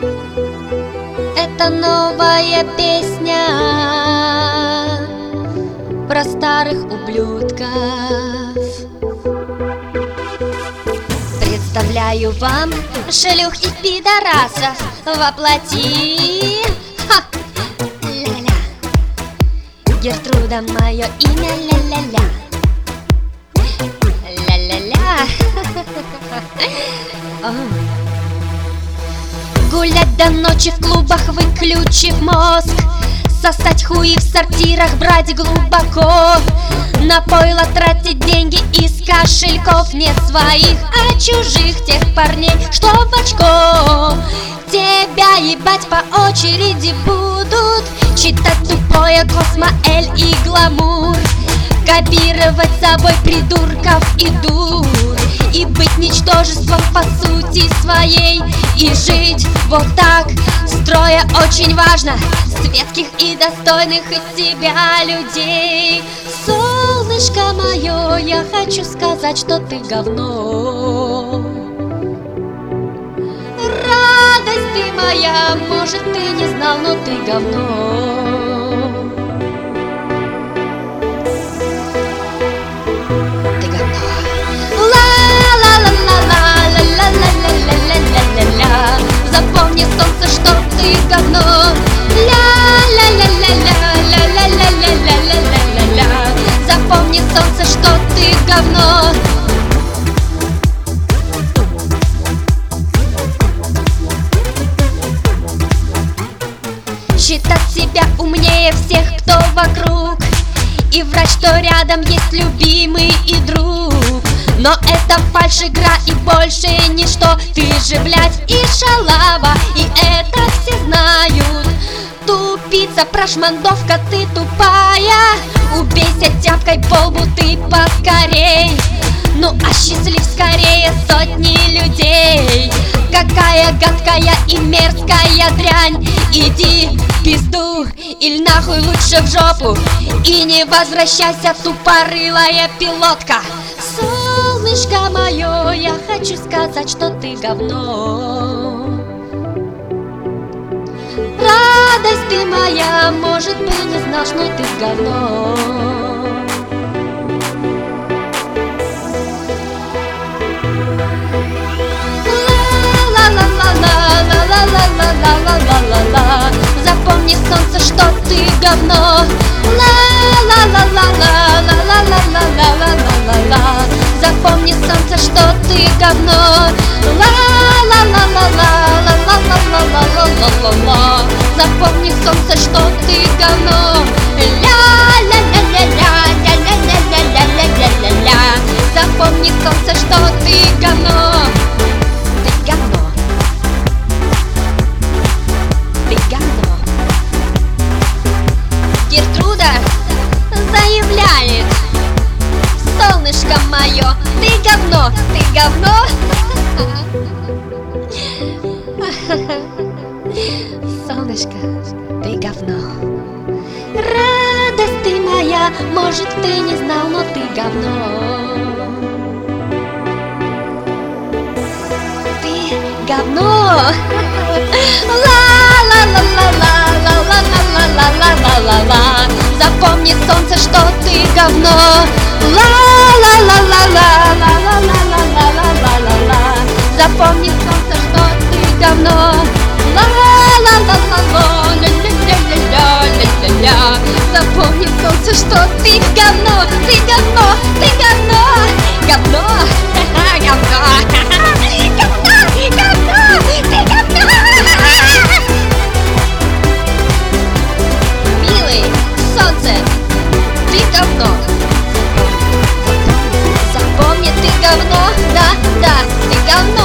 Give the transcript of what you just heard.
Это новая песня про старых ублюдков. Представляю вам шлюх и пидорасов воплоти. Ля-ля. Гертруда мое имя, ля-ля-ля. Ля-ля-ля. Гулять до ночи в клубах, выключив мозг, сосать хуи в сортирах, брать глубоко, на пойло тратить деньги из кошельков не своих, а чужих, тех парней, что в очко. Тебя ебать по очереди будут, читать тупое Космо, Эль и Гламур, копировать собой придурков и дур, и быть ничтожеством по сути своей, и жить вот так, строя очень важно светских и достойных из себя людей. Солнышко мое, я хочу сказать, что ты говно. Радость ты моя, может ты не знал, но ты говно. Ты говно. Ла-ла-ла-ла-ла-ла-ла-ла-ла-ла-ла-ла. Запомни, солнце, что ты говно. Ля-ля-ля-ля-ля-ля-ля-ля-ля-ля-ля-ля. Запомни, солнце, что ты говно. Считать себя умнее всех, кто вокруг, и врать, что рядом есть любимый и друг. Но это фальшь-игра и больше ничто. Ты же, блядь, и шалава, и это все знают. Тупица, прошмандовка, ты тупая. Убейся тяпкой по лбу ты поскорей. Ну а счастлив скорее сотни людей. Какая гадкая и мерзкая дрянь. Иди в пизду или нахуй лучше в жопу, и не возвращайся, тупорылая пилотка. Солнышко мое, я хочу сказать, что ты говно. Радость ты моя, может быть не знал, что ты говно. Ла-ла-ла-ла-ла-ла-ла-ла-ла-ла-ла. Запомни, солнце, что ты говно. Ла-ла-ла-ла-ла-ла-ла-ла-ла-ла-ла-ла. Запомни, солнце, что ты говно. Ла-ла-ла-ла-ла-ла-ла-ла-ла-ла-ла. Запомни, солнце, что ты говно. Ля-ля-ля-ля-ля-ля-ля-ля-ля-ля-ля-ля. Запомни, солнце, что ты говно. Ты говно. Ты говно. Гертруда заявляет: солнышко мое, ты говно, ты говно. Солнышко, ты говно. Радость ты моя, может ты не знал, но ты говно. Ты говно. Ла-ла-ла-ла-ла-ла-ла-ла-ла-ла-ла-ла. Запомни, солнце, что ты говно. Ла-ла-ла-ла-ла-ла-ла-ла-ла-ла-ла. Запомни, солнце, что ты говно. Ла-ла-ла-ла-ла-ля-ля-ля-ля-ля-ля. Запомни, солнце, что ты говно. Ты говно, ты говно. Говно, говно. Говно, говно, ты говно. Милый, солнце, ты говно. Запомни, ты говно, да, да, ты говно.